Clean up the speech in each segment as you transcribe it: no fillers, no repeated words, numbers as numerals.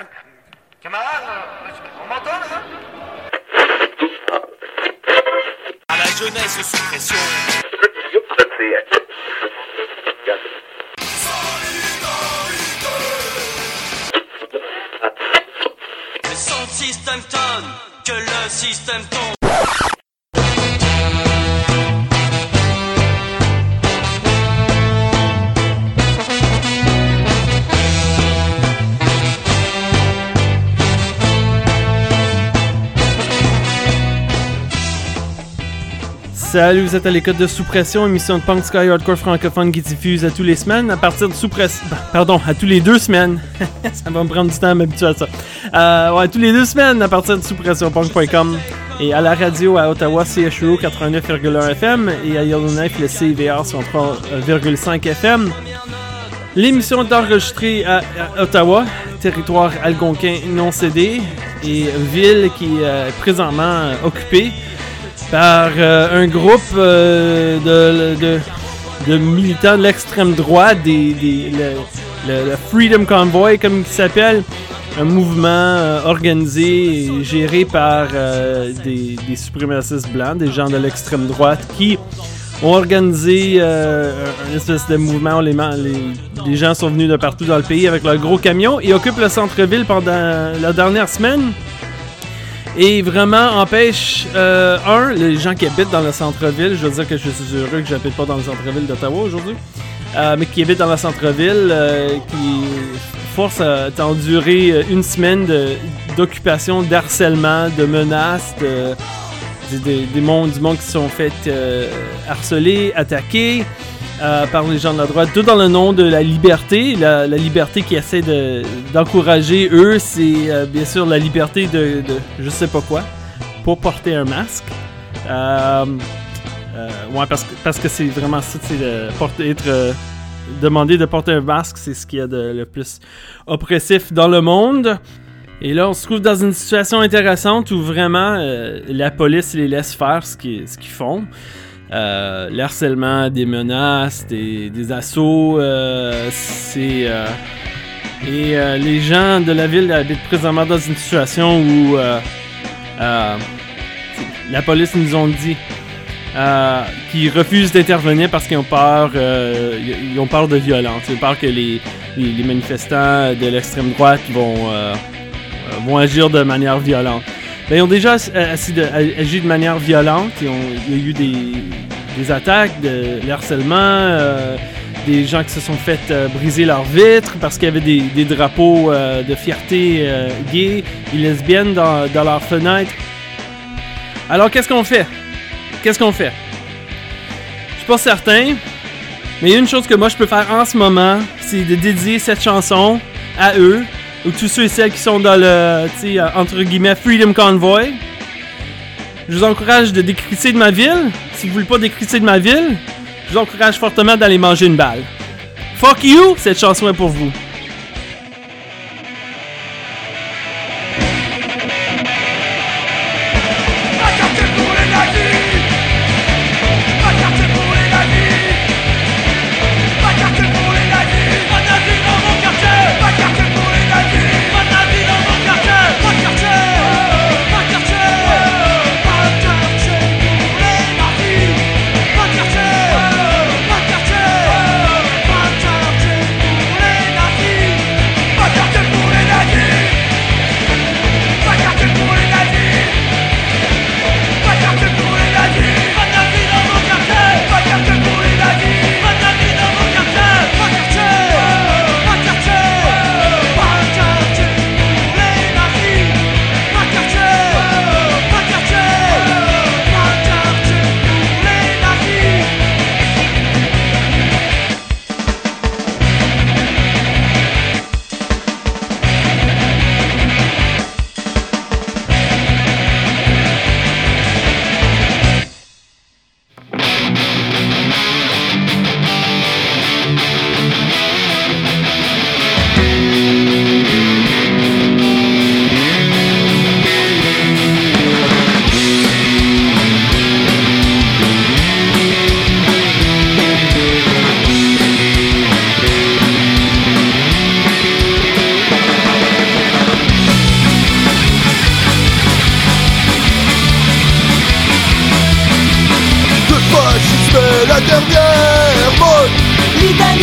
Camarade, on m'entend là? À la jeunesse sous pression. C'est sans système tonne que le système tombe. Salut, vous êtes à l'écoute de Sous Pression, émission de punk sky hardcore francophone qui diffuse à tous les semaines, à partir de à tous les 2 semaines. Ça va me prendre du temps à m'habituer à ça. Tous les 2 semaines à partir de souspressionpunk.com et à la radio à Ottawa, CHUO 89,1 FM et à Yellowknife, le CIVR 103,5 FM. L'émission est enregistrée à Ottawa, territoire algonquin non cédé et ville qui est présentement occupée par un groupe de militants de l'extrême droite, le Freedom Convoy, comme il s'appelle, un mouvement organisé et géré par des suprémacistes blancs, des gens de l'extrême droite qui ont organisé une espèce de mouvement. Les gens sont venus de partout dans le pays avec leurs gros camions et occupent le centre-ville pendant la dernière semaine. Et vraiment empêche, les gens qui habitent dans le centre-ville, je veux dire que je suis heureux que j'habite pas dans le centre-ville d'Ottawa aujourd'hui, mais qui habitent dans le centre-ville, qui force à endurer une semaine d'occupation, d'harcèlement, de menaces, du monde qui se sont fait harceler, attaquer par les gens de la droite, tout dans le nom de la liberté. La liberté qu'ils essaient d'encourager, eux, c'est bien sûr la liberté de je sais pas quoi, pour porter un masque. Parce que c'est vraiment ça, c'est demander de porter un masque, c'est ce qu'il y a de le plus oppressif dans le monde. Et là, on se trouve dans une situation intéressante où vraiment la police les laisse faire ce qu'ils font. L'harcèlement, des menaces, des assauts, et les gens de la ville habitent présentement dans une situation où la police nous ont dit qu'ils refusent d'intervenir parce qu'ils ont peur, ils ont peur de violence. Ils ont peur que les manifestants de l'extrême droite vont agir de manière violente. Ben, ils ont déjà agi de manière violente. Il y a eu des attaques, de harcèlement, des gens qui se sont fait briser leurs vitres parce qu'il y avait des drapeaux de fierté gays et lesbiennes dans leurs fenêtres. Alors, qu'est-ce qu'on fait? Je suis pas certain, mais il y a une chose que moi je peux faire en ce moment, c'est de dédier cette chanson à eux, ou tous ceux et celles qui sont dans le, entre guillemets, Freedom Convoy. Je vous encourage de décrisser de ma ville. Si vous voulez pas décrisser de ma ville, je vous encourage fortement d'aller manger une balle. Fuck you, cette chanson est pour vous.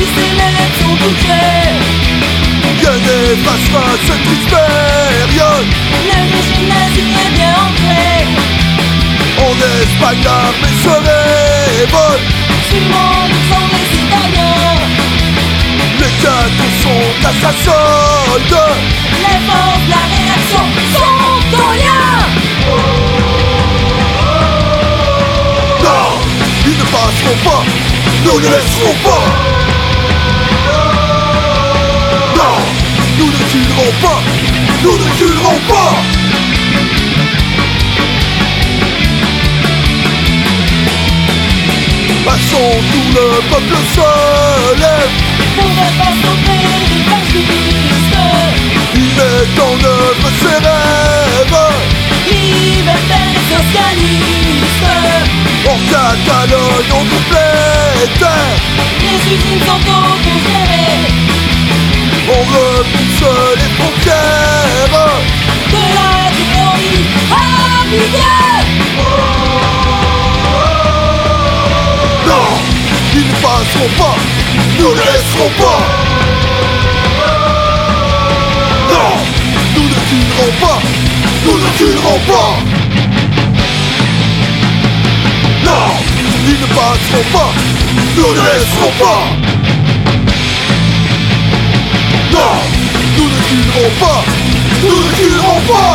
ces lettres sont toutes vraies. Rien n'effacera cette triste période. Le régime nazi est bien ancré. En Espagne l'armée se révolte. Suivant l'exemple des Italiens, Les cadeaux sont à sa solde. les forces de la réaction sont en lien. Non, ils ne passeront pas, nous ne laisserons pas. Non, nous ne reculerons pas, nous ne reculerons pas. Passons, tout le peuple se lève. Pour faire face au pays des fascistes, Il met en œuvre ses rêves. liberté socialiste. En Catalogne on complète. Les usines sont autogérées. On repousse les frontières. De la théorie appliquée. Non, ils ne passeront pas, nous ne laisserons pas. Non, nous ne reculerons pas, nous ne reculerons pas. Non, ils ne passeront pas, nous ne laisserons pas. Non, nous ne reculerons pas, nous ne reculerons pas.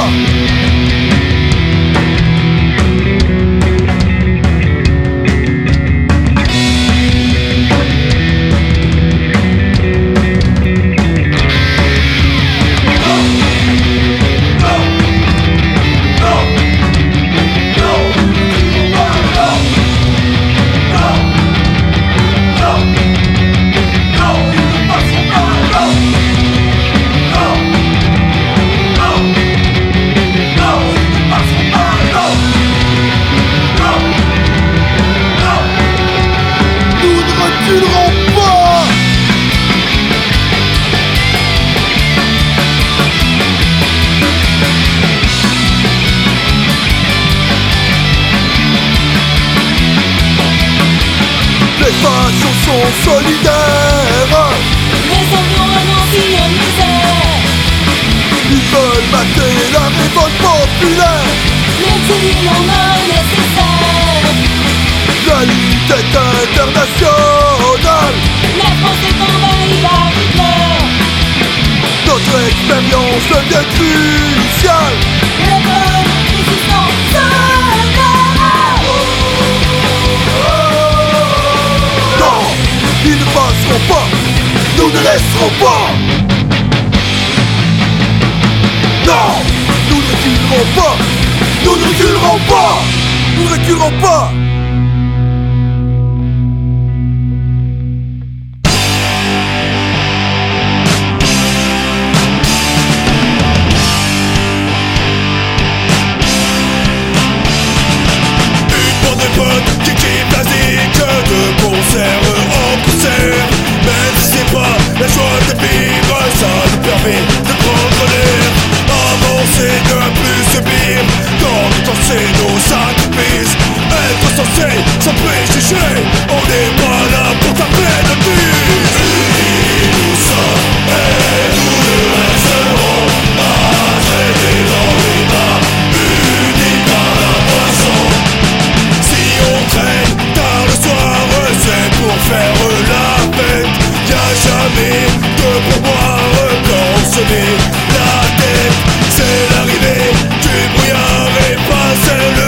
Les passions sont solidaires. Les environnements s'y en misère. Ils veulent mater la révolte populaire. L'exil en est nécessaire. La lutte est internationale. La France est envahie par Hitler. Notre expérience devient cruciale. Le peuple résistant se lève. Non, ils ne passeront pas, nous ne laisserons pas. Non, nous ne reculerons pas, nous ne reculerons pas. Nous ne reculerons pas. De concert en concert. Même si c'est pas la joie de vivre, ça nous permet de prendre l'air. Avancer, ne plus subir. Quand le temps c'est nos sacrifices. Être censé sans préjugés. On n'est pas là pour taper le bus. Unis nous sommes et nous ne resterons pas traîner dans les bras. Unis par la poisson. Si on traîne tard le soir, c'est pour faire la fête. Y'a jamais de pourboire quand on se met la tête. C'est l'arrivée du brouillard et passer le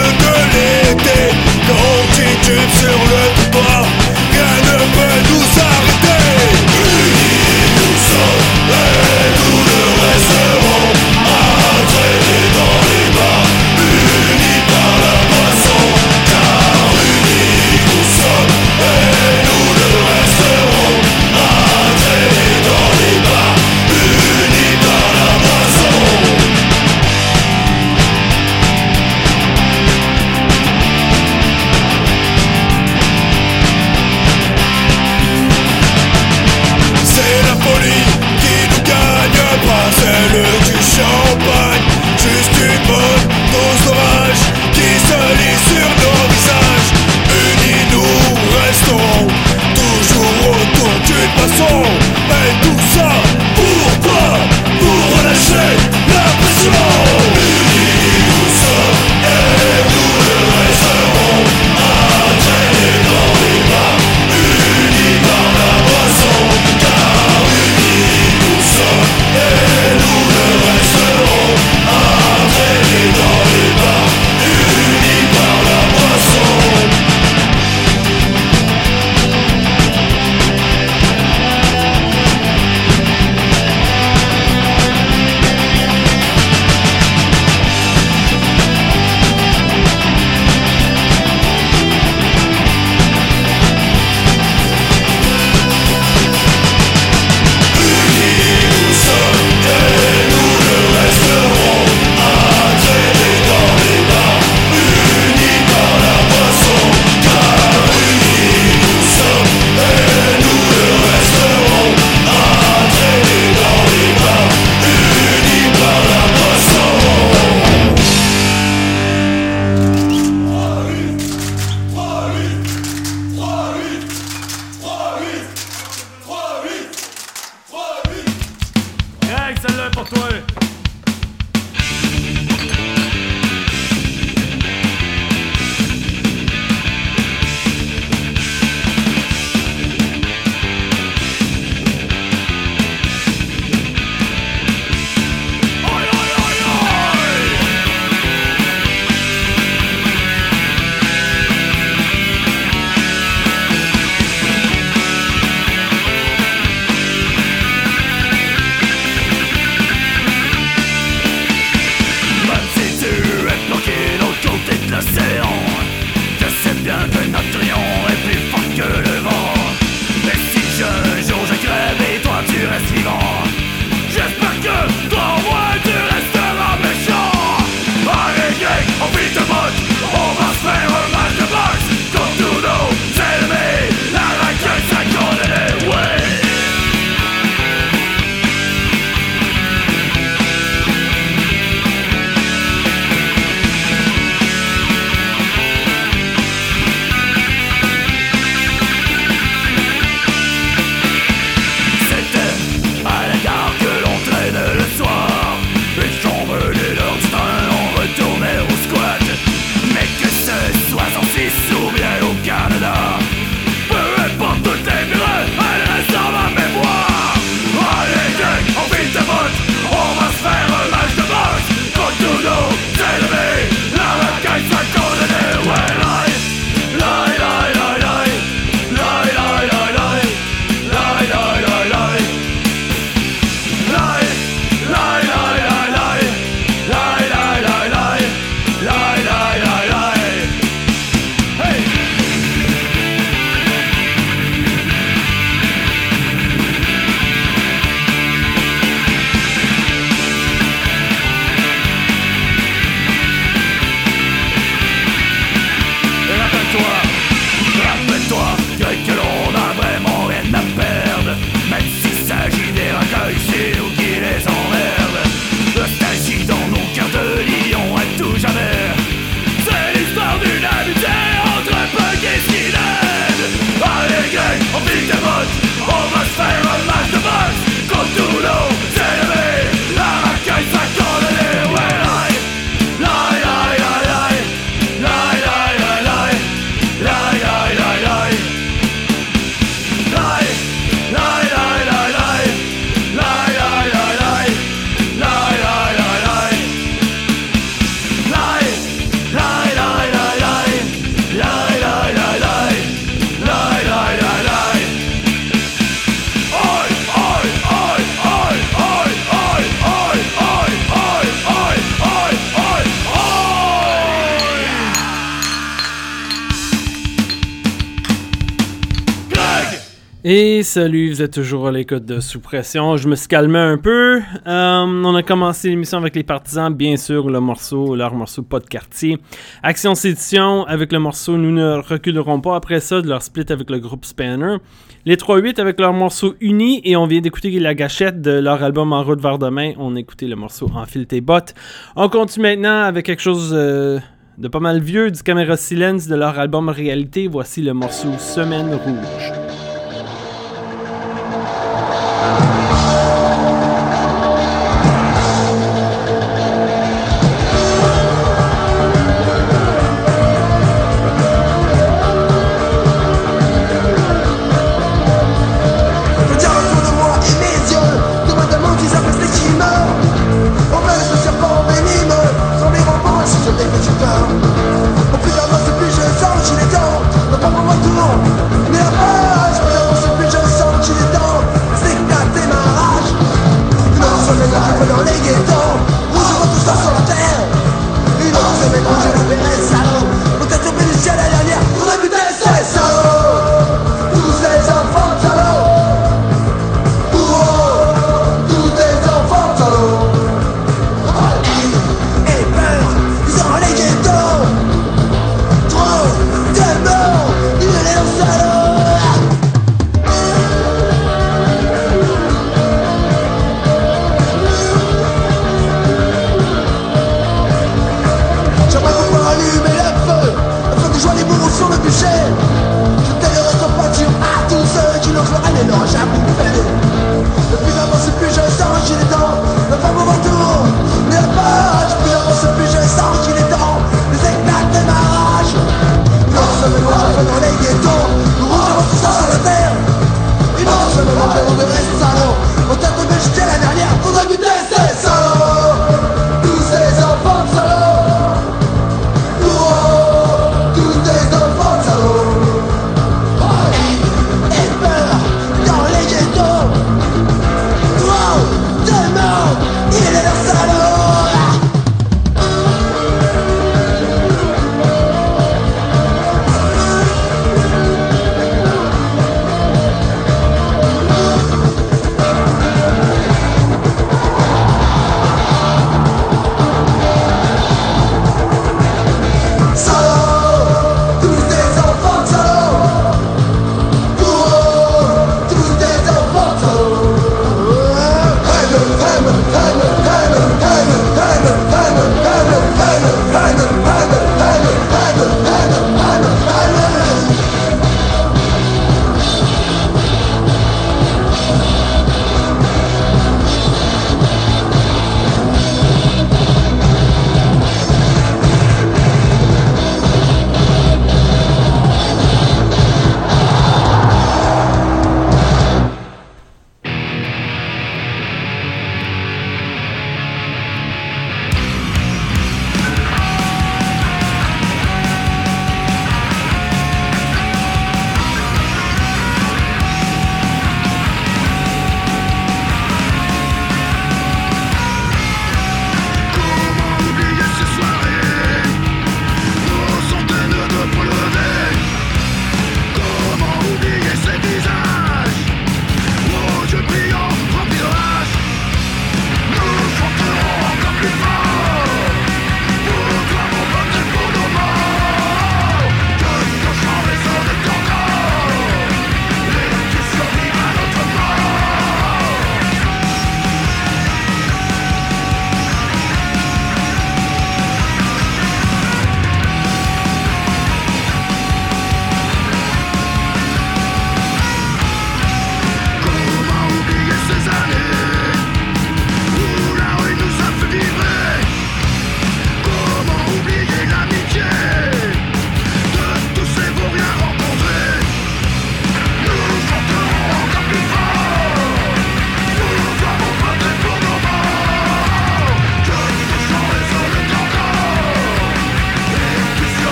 Et salut, vous êtes toujours à l'écoute de Sous Pression. Je me suis calmé un peu. On a commencé l'émission avec les Partisans, bien sûr, leur morceau Pas de quartier. Action Sédition avec le morceau Nous ne reculerons pas. Après ça, de leur split avec le groupe Spanner. Les 3-8 avec leur morceau Uni. Et on vient d'écouter La Gâchette de leur album En route vers demain. On a écouté le morceau Enfile tes bottes. On continue maintenant avec quelque chose de pas mal vieux, du Caméra Silence de leur album Réalité. Voici le morceau Semaine Rouge. Au plus d'un mois, plus je sens qu'il est temps de prendre mon tour. Mais après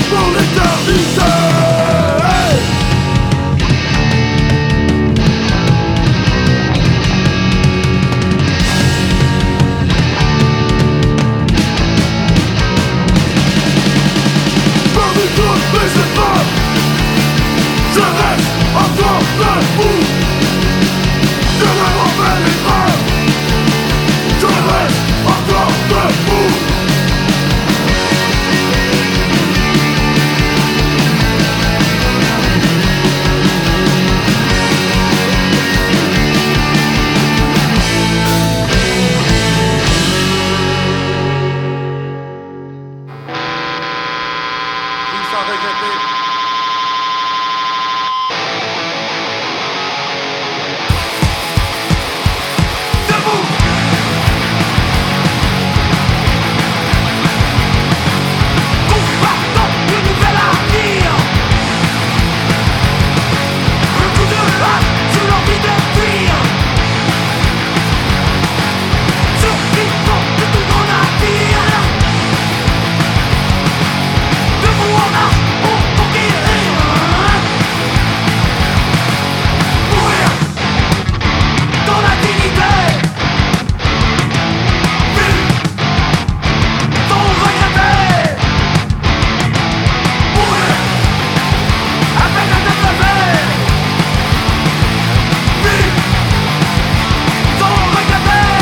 pour l'éternité. Parmi toutes mes épreuves, je reste encore debout. Je me remets l'épreuve, je reste encore debout. Ils sont regrettés. Debout! Combattant le nouvel avenir. Le coup de hache sur l'envie de fuir. Survivant de tout mon navire. Debout en marche pour conquérir. Mourir dans la dignité. Vivre sans regretter. Mourir avec la tête levée. Vivre sans regretter.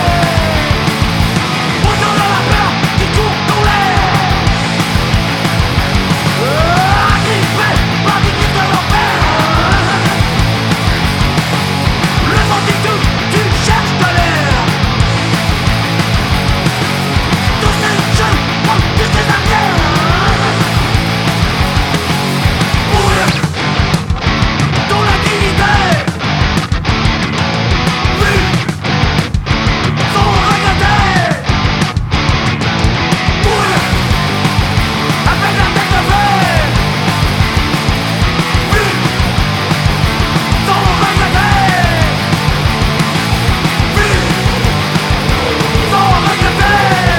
Autant de la peur qui court dans l'air. Agrippé par des griffes de l'enfer. Le sentiment tu cherches de l'air. Tous ces jeunes manquent de ses arrières. Mourir dans la dignité. Vivre sans regretter. Mourir avec la tête levée. Vivre sans regretter. Vivre sans regretter.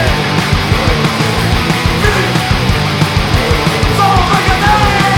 Vivre sans regretter.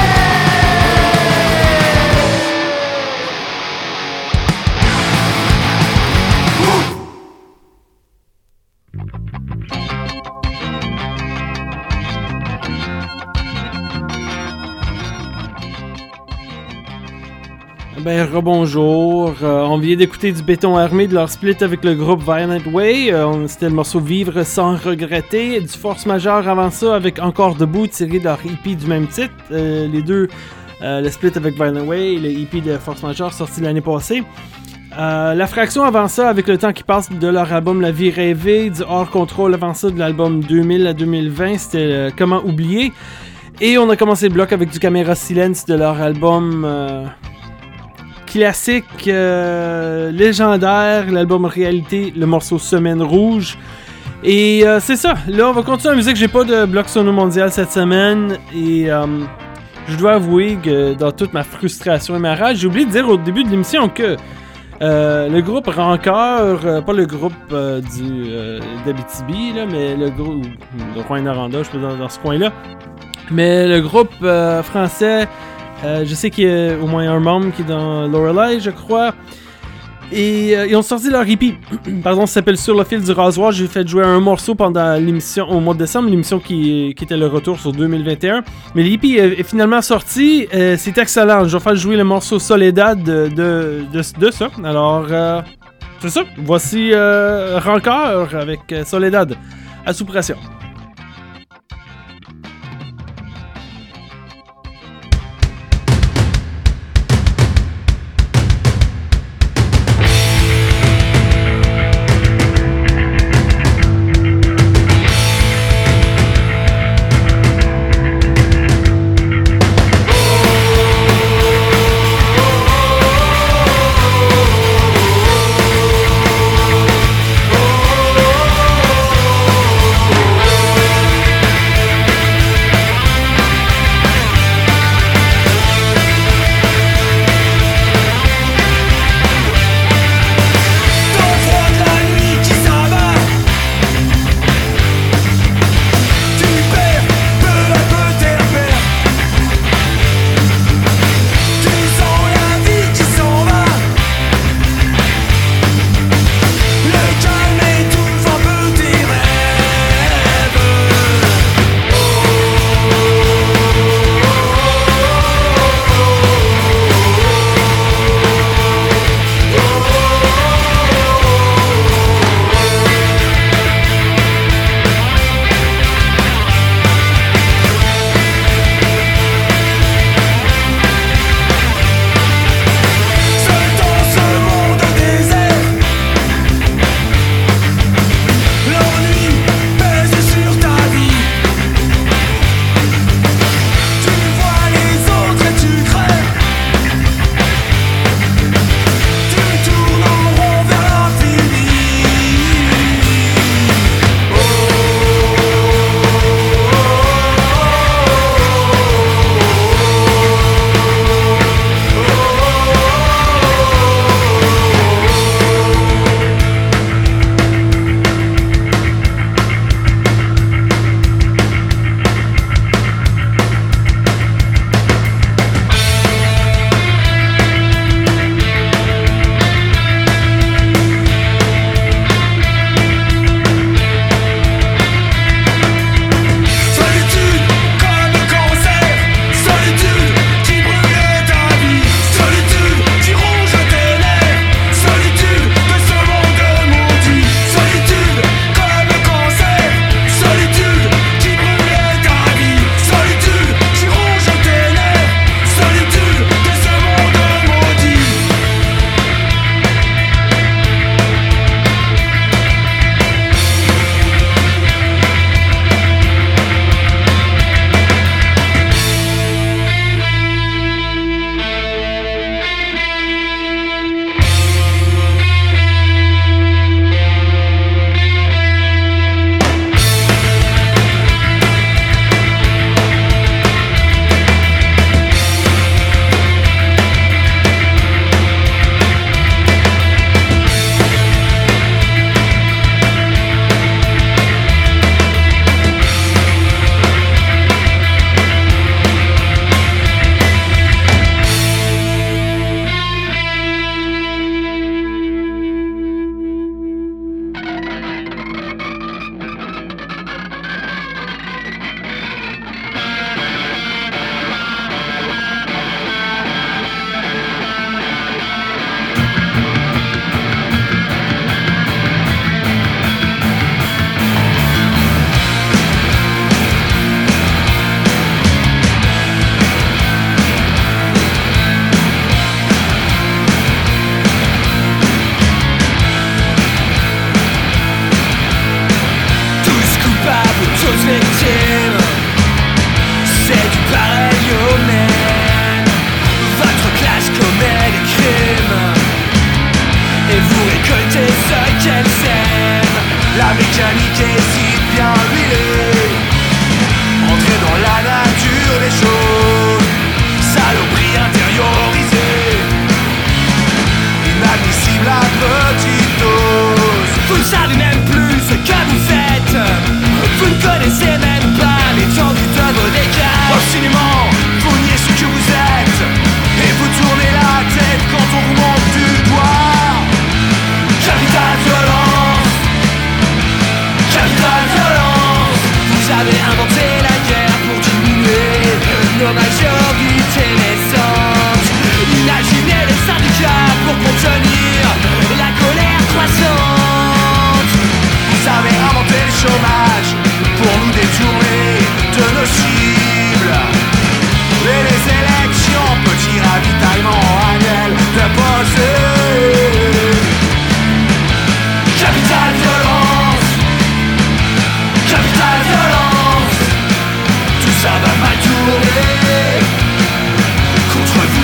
Ben, rebonjour. On vient d'écouter du Béton Armé de leur split avec le groupe Violent Way. C'était le morceau Vivre sans regretter. Du Force Majeure avant ça avec Encore debout tiré de leur EP du même titre. Les deux, le split avec Violent Way et le EP de Force Majeure sorti l'année passée. La fraction avant ça avec Le temps qui passe de leur album La vie rêvée. Du Hors contrôle avant ça de l'album 2000 à 2020. C'était Comment oublier. Et on a commencé le bloc avec du Caméra Silence de leur album... classique, légendaire, l'album Réalité, le morceau Semaine Rouge. Et c'est ça, là on va continuer la musique, j'ai pas de bloc sono mondial cette semaine et je dois avouer que dans toute ma frustration et ma rage, j'ai oublié de dire au début de l'émission que le groupe Rancœur, pas le groupe d'Abitibi, là, mais le groupe de Rouyn-Noranda, je suis dans ce coin-là, mais le groupe français. Je sais qu'il y a au moins un membre qui est dans Lorelei, je crois. Et ils ont sorti leur EP. Pardon, ça s'appelle Sur le fil du rasoir. J'ai fait jouer un morceau pendant l'émission au mois de décembre, l'émission qui était le retour sur 2021. Mais l'EP est finalement sorti. C'est excellent. Je vais faire jouer le morceau Soledad de ça. Alors, c'est ça. Voici Rancœur avec Soledad à sous pression.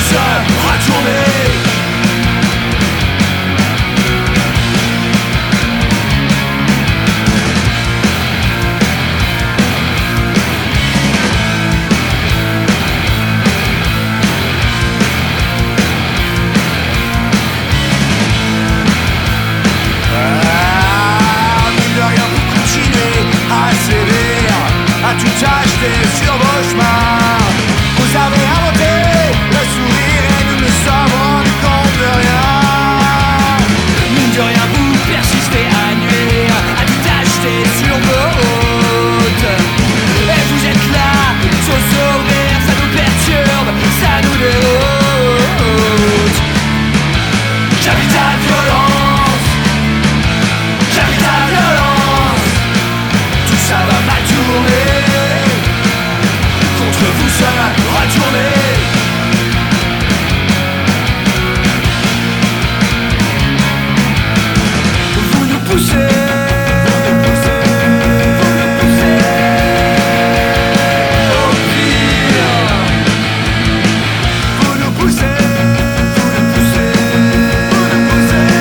se retourner. À tout acheter sur vos chemins. Vous avez inventé le sourire et nous ne sommes rendus compte de rien. Mine de rien vous persistez à nuire, à tout acheter sur vos routes. Et vous êtes là, sans sourire, ça nous perturbe, ça nous déroute. J'habite la violence, j'habite la violence. Tout ça va mal tourner. Contre vous seul, retournez. Vous nous poussez. Au pire. Vous nous poussez. Vous nous poussez. Vous nous poussez.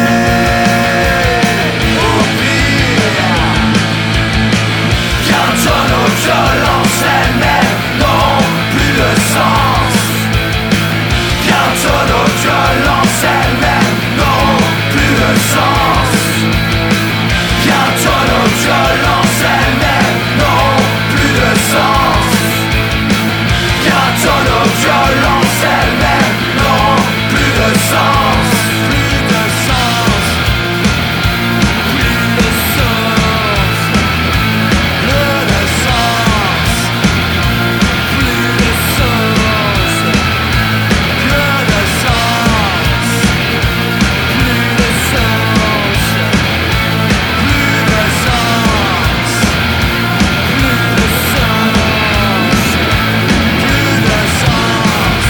Au pire. Bientôt nos violences elles-mêmes n'ont plus de sens. Bientôt nos violences elles-mêmes n'ont plus de sens. Bientôt nos violences elles-mêmes n'ont plus de sens. Bientôt nos violences elles-mêmes n'ont plus de sens. Plus de sens. Plus de sens. Plus de sens. Plus de sens. Plus de sens. Plus de sens. Plus de sens. Plus de sens. Plus de sens.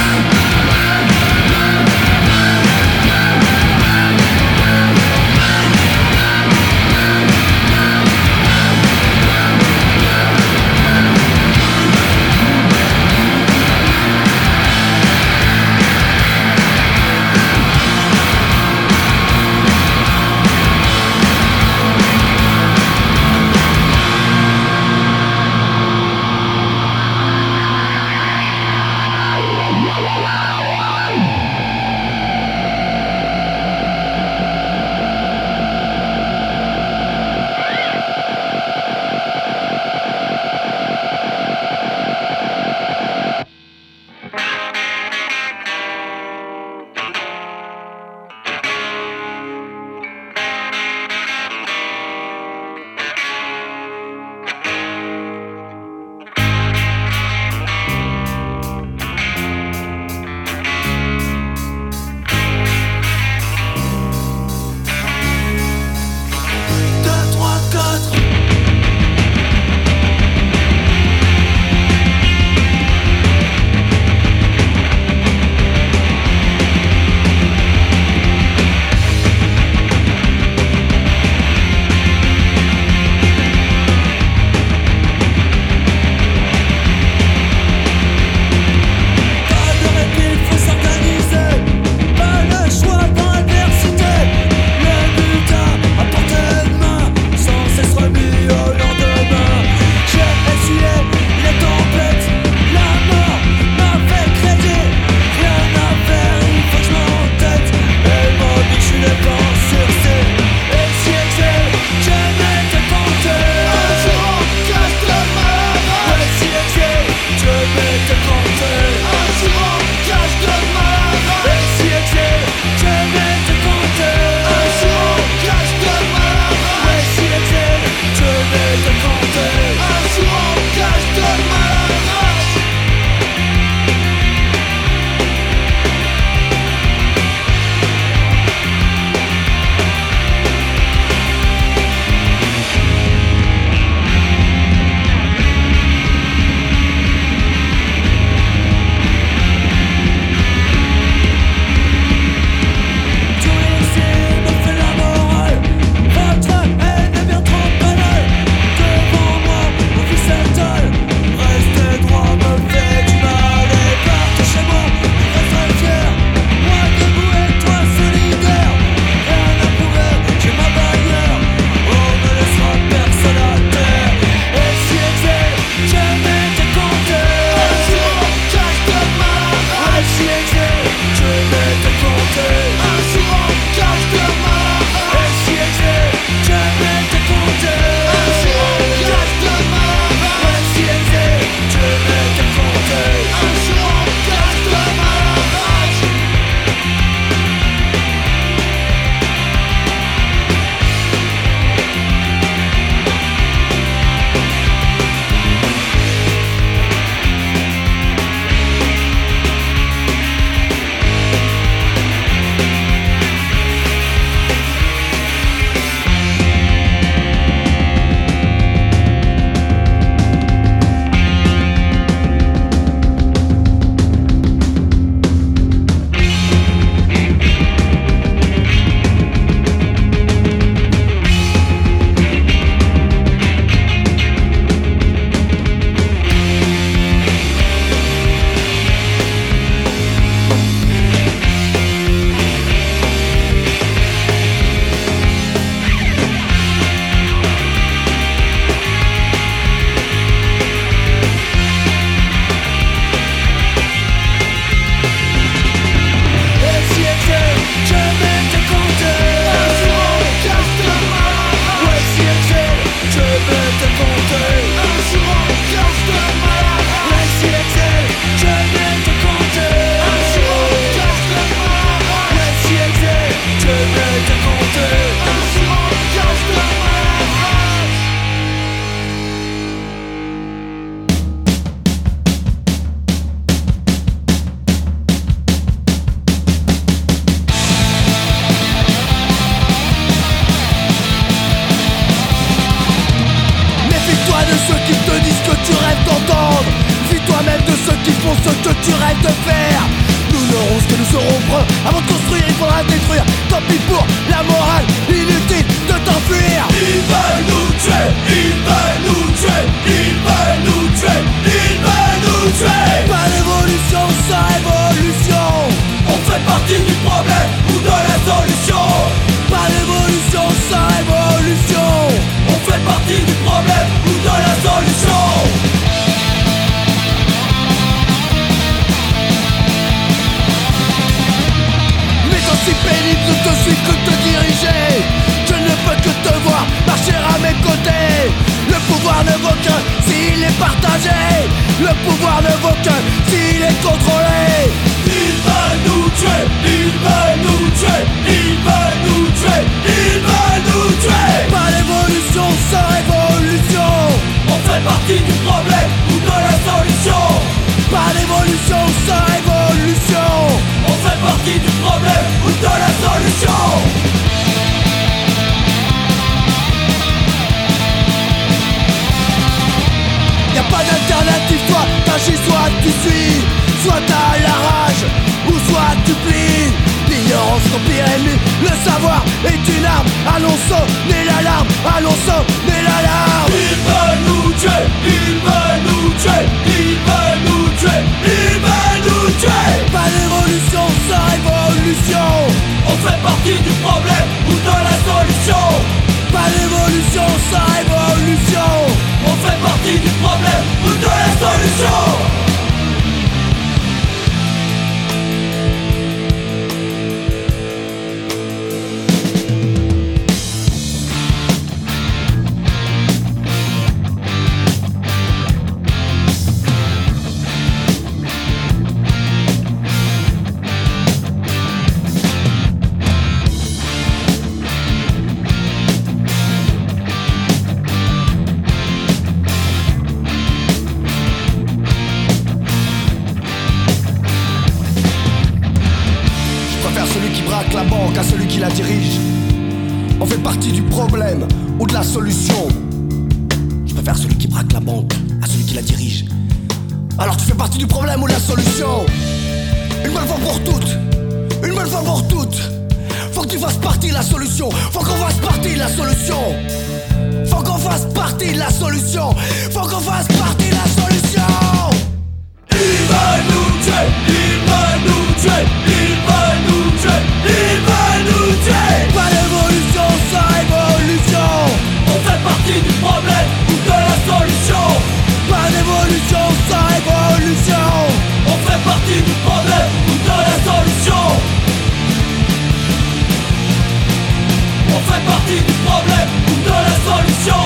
tu rêves de faire. Nous n'aurons ce que nous serons prêts. Avant de construire, il faudra détruire. Tant pis pour la morale, inutile de t'enfuir. Ils veulent nous tuer, ils veulent nous tuer, ils veulent nous tuer, ils veulent nous tuer. Pas d'évolution sans révolution. On fait partie du problème ou de la solution. Pas d'évolution sans révolution. On fait partie du problème ou de la solution. Si pénible de te suivre que de te diriger, je ne peux que te voir marcher à mes côtés. Le pouvoir ne vaut qu'un s'il est partagé. Le pouvoir ne vaut qu'un s'il est contrôlé. Ils veulent nous tuer, ils veulent nous tuer, ils veulent nous tuer, ils veulent nous tuer. Pas d'évolution sans révolution. On fait partie du problème ou de la solution. Pas d'évolution sans révolution. On fait partie du problème ou de la solution. Y'a pas d'alternative, toi t'agis, soit tu suis. Soit t'as la rage, ou soit tu plies. L'ignorance t'empire ennemi, le savoir est une arme. Allons sonner l'alarme, allons sonner l'alarme. Ils veulent nous tuer, ils veulent nous tuer, ils veulent nous tuer, ils veulent nous tuer. Pas d'évolution sans révolution. On fait partie du problème ou de la solution. Pas d'évolution sans révolution. On fait partie du problème ou de la solution. La banque à celui qui la dirige. On fait partie du problème ou de la solution. Je préfère celui qui braque la banque à celui qui la dirige. Alors tu fais partie du problème ou de la solution. Une bonne fois pour toutes, une bonne fois pour toutes. Faut que tu fasses partie de la solution. Faut qu'on fasse partie de la solution. Faut qu'on fasse partie de la solution. Faut qu'on fasse partie de la solution. Ils veulent nous tuer, ils veulent nous tuer, ils veulent nous tuer, ils veulent nous tuer. Pas d'évolution sans révolution. On fait partie du problème ou de la solution. Pas d'évolution sans révolution. On fait partie du problème ou de la solution. On fait partie du problème ou de la solution.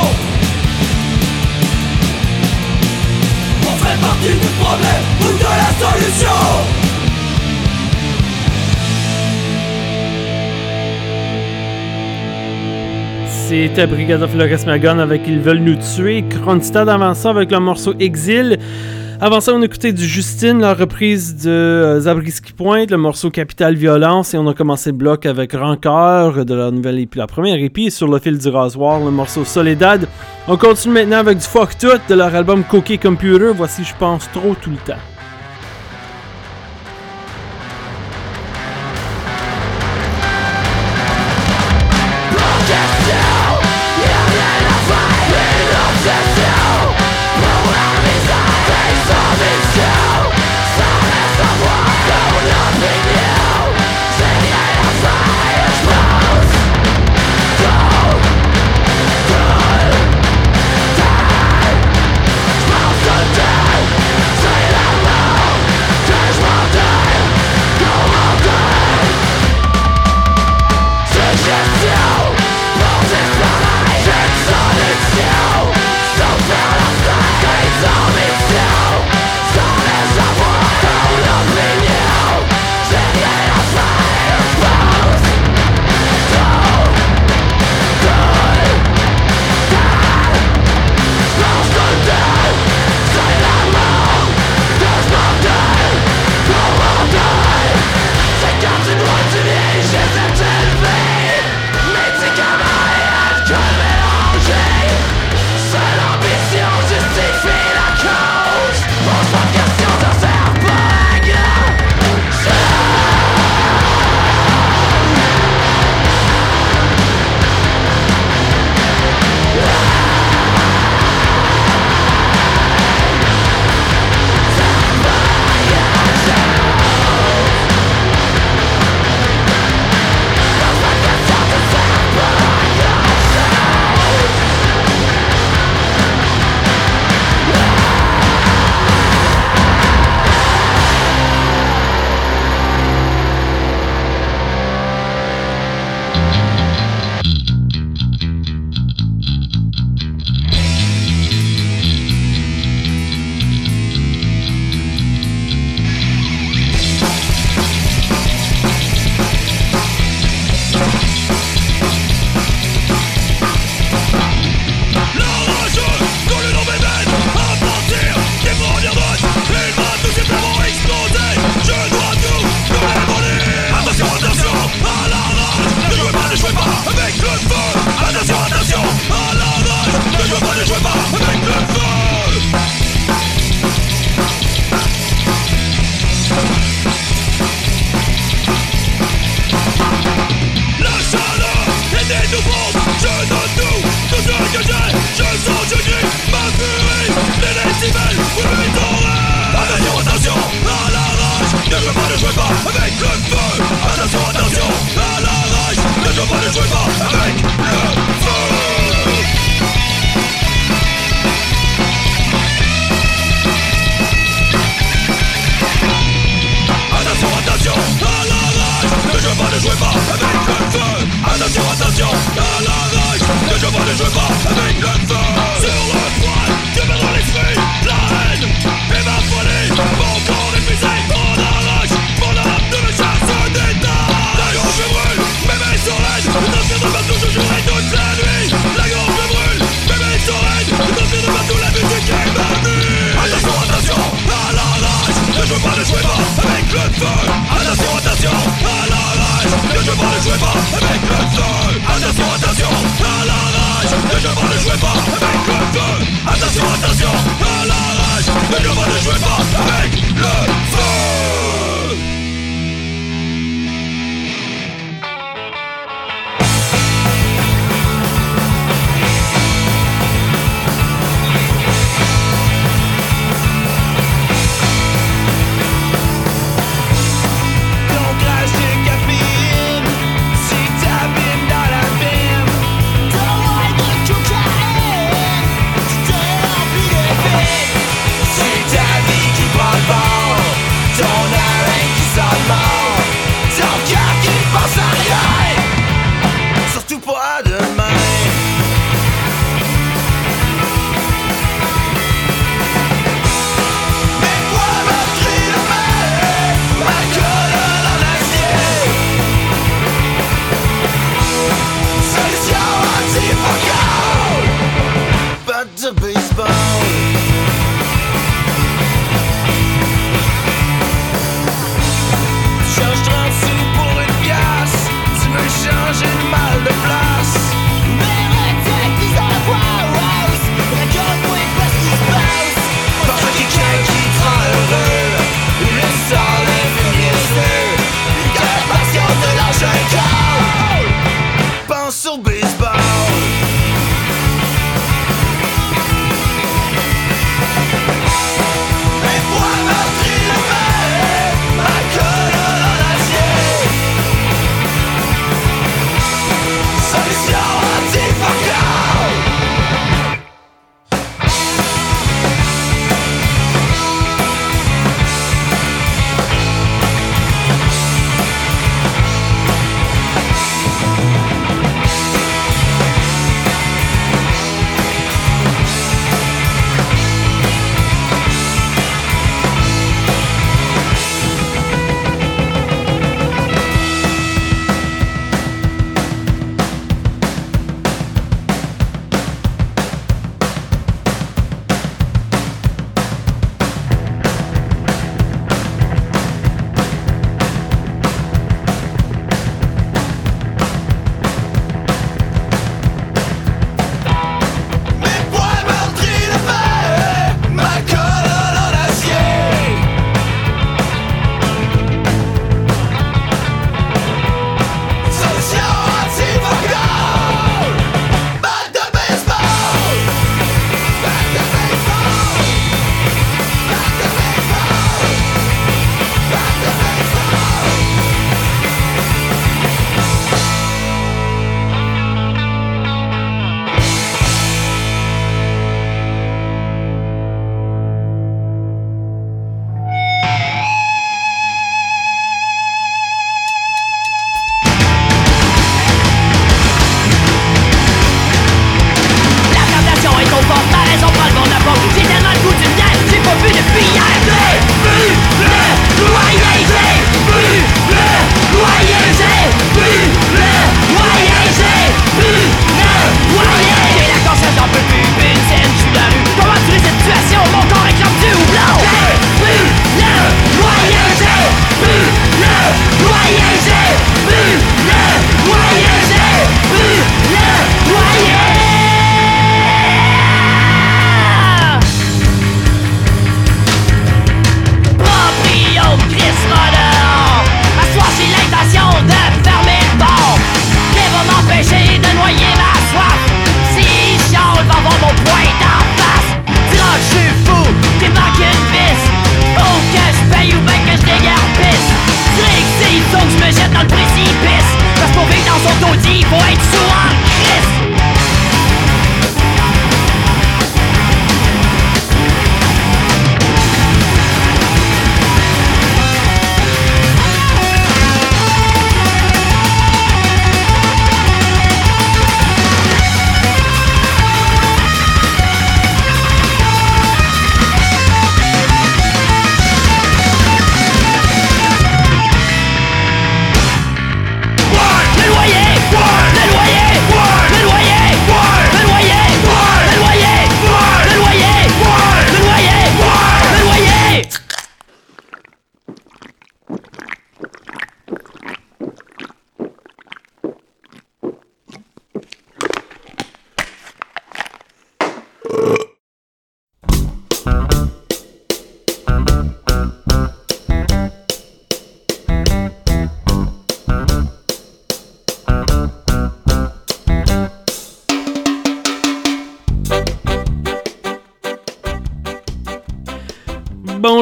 On fait partie du problème ou de la solution. C'était Brigade of Flores Magon avec Ils veulent nous tuer. Kronstadt avant ça avec le morceau Exil. Avant ça, on a écouté du Justine, la reprise de Zabriskie Pointe, le morceau Capital Violence, et on a commencé le bloc avec Rancœur de la nouvelle EP, la première EP, Sur le fil du rasoir, le morceau Soledad. On continue maintenant avec du Fuck Tout de leur album Cookie Computer. Voici Je pense trop tout le temps. Say that Ne jouez pas avec le feu. Attention, attention, à la rage. Ne jouez pas avec le feu. Attention, attention, à la rage. Ne jouez pas avec le feu. Attention, attention, à la rage. Ne jouez pas avec le feu. Sur le poil, que perdre l'esprit, la haine et ma folie. Mon corps épuisé, on arrache. Mon âme de mes chasses d'état. La gorge me brûle, mes mains sont raides. Transpire de partout, je jouerai toute la nuit. La gorge me brûle, mes mains sont raides. Transpire de partout, la musique est ma vie. Attention, attention, à la rage. Ne jouez pas avec le feu. Attention, attention, à la rage. Ne jouez pas avec le feu. Attention, attention, à la rage. Ne jouez pas avec le feu. Attention, attention, à la rage. Ne jouez pas avec le feu. C'est ta vie qui prend le vent.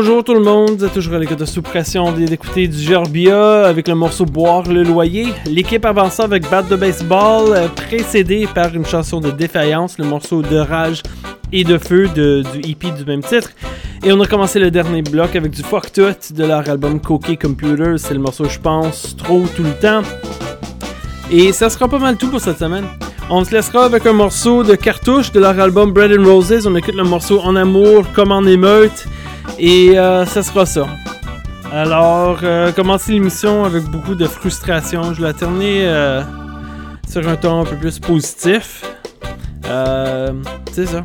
bonjour tout le monde, vous êtes toujours à l'écoute de Sous-Pression, on vient d'écouter du Gerbia avec le morceau Boire le loyer. L'équipe avance avec Batte de baseball, précédé par une chanson de Défaillance, le morceau de Rage et de Feu du EP du même titre. Et on a commencé le dernier bloc avec du Fuck Tout de leur album Coquet Computer, c'est le morceau Je pense trop tout le temps. Et ça sera pas mal tout pour cette semaine. On se laissera avec un morceau de Cartouche de leur album Bread and Roses. On écoute le morceau En amour comme en émeute. Et ça sera ça. Alors, commencer l'émission avec beaucoup de frustration. Je vais la terminer sur un ton un peu plus positif. C'est ça.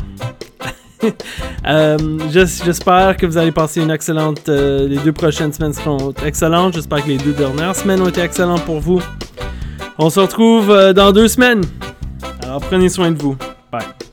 J'espère que vous allez passer une excellente... les 2 prochaines semaines seront excellentes. J'espère que les 2 dernières semaines ont été excellentes pour vous. On se retrouve dans 2 semaines. Alors prenez soin de vous. Bye.